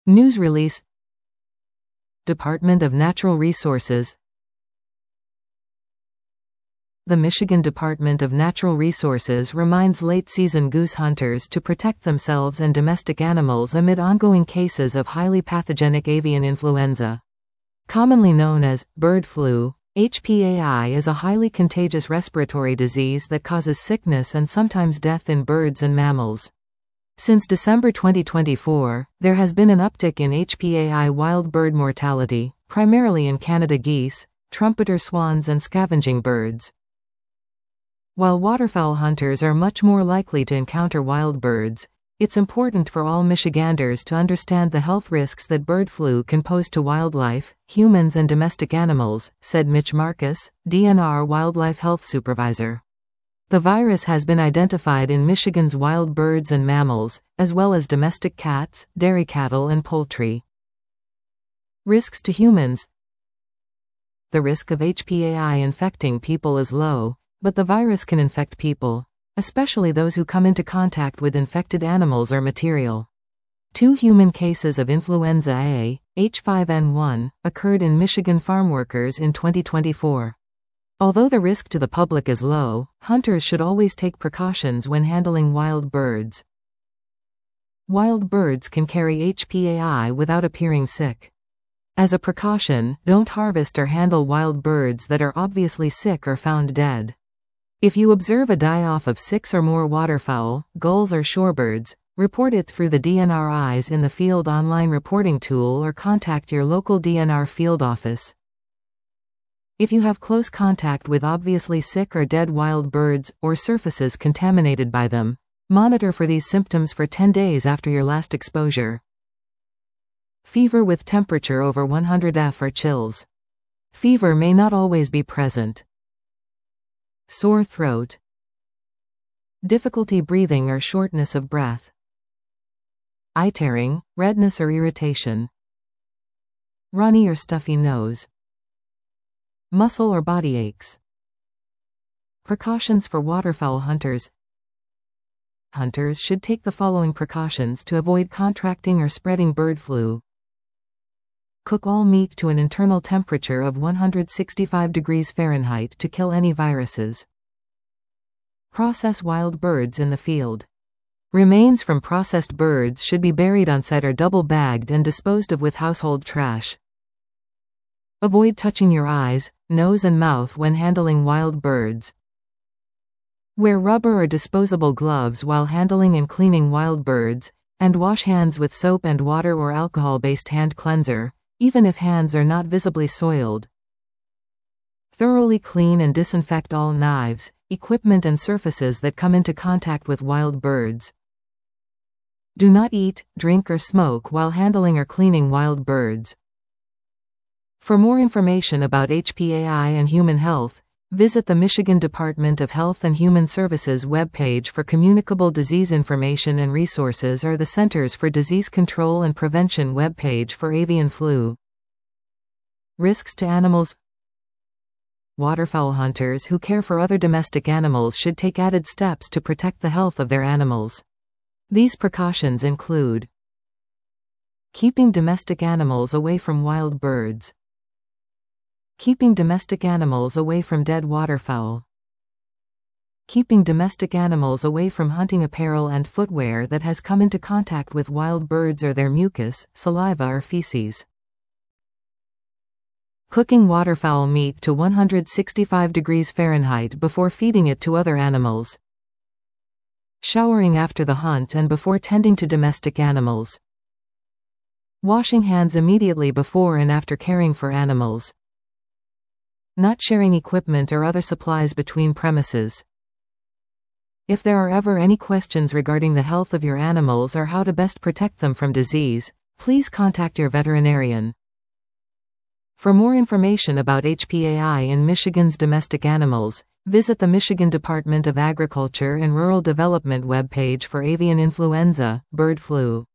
News release. Department of Natural Resources. The Michigan Department of Natural Resources reminds late-season goose hunters to protect themselves and domestic animals amid ongoing cases of highly pathogenic avian influenza. Commonly known as bird flu, HPAI is a highly contagious respiratory disease that causes sickness and sometimes death in birds and mammals. Since December 2024, there has been an uptick in HPAI wild bird mortality, primarily in Canada geese, trumpeter swans and scavenging birds. While waterfowl hunters are much more likely to encounter wild birds, it's important for all Michiganders to understand the health risks that bird flu can pose to wildlife, humans and domestic animals, said Mitch Marcus, DNR Wildlife Health Supervisor. The virus has been identified in Michigan's wild birds and mammals, as well as domestic cats, dairy cattle and poultry. Risks to humans. The risk of HPAI infecting people is low, but the virus can infect people, especially those who come into contact with infected animals or material. 2 human cases of influenza A, H5N1, occurred in Michigan farm workers in 2024. Although the risk to the public is low, hunters should always take precautions when handling wild birds. Wild birds can carry HPAI without appearing sick. As a precaution, don't harvest or handle wild birds that are obviously sick or found dead. If you observe a die-off of 6 or more waterfowl, gulls or shorebirds, report it through the DNR Eyes in the Field online reporting tool or contact your local DNR field office. If you have close contact with obviously sick or dead wild birds, or surfaces contaminated by them, monitor for these symptoms for 10 days after your last exposure. Fever with temperature over 100 F or chills. Fever may not always be present. Sore throat. Difficulty breathing or shortness of breath. Eye tearing, redness or irritation. Runny or stuffy nose. Muscle or body aches. Precautions for waterfowl hunters. Hunters should take the following precautions to avoid contracting or spreading bird flu. Cook all meat to an internal temperature of 165 degrees Fahrenheit to kill any viruses. Process wild birds in the field. Remains from processed birds should be buried on site or double-bagged and disposed of with household trash. Avoid touching your eyes, nose and mouth when handling wild birds. Wear rubber or disposable gloves while handling and cleaning wild birds, and wash hands with soap and water or alcohol-based hand cleanser, even if hands are not visibly soiled. Thoroughly clean and disinfect all knives, equipment and surfaces that come into contact with wild birds. Do not eat, drink or smoke while handling or cleaning wild birds. For more information about HPAI and human health, visit the Michigan Department of Health and Human Services webpage for communicable disease information and resources or the Centers for Disease Control and Prevention webpage for avian flu. Risks to animals. Waterfowl hunters who care for other domestic animals should take added steps to protect the health of their animals. These precautions include keeping domestic animals away from wild birds. Keeping domestic animals away from dead waterfowl. Keeping domestic animals away from hunting apparel and footwear that has come into contact with wild birds or their mucus, saliva or feces. Cooking waterfowl meat to 165 degrees Fahrenheit before feeding it to other animals. Showering after the hunt and before tending to domestic animals. Washing hands immediately before and after caring for animals. Not sharing equipment or other supplies between premises. If there are ever any questions regarding the health of your animals or how to best protect them from disease, please contact your veterinarian. For more information about HPAI in Michigan's domestic animals, visit the Michigan Department of Agriculture and Rural Development webpage for avian influenza, bird flu.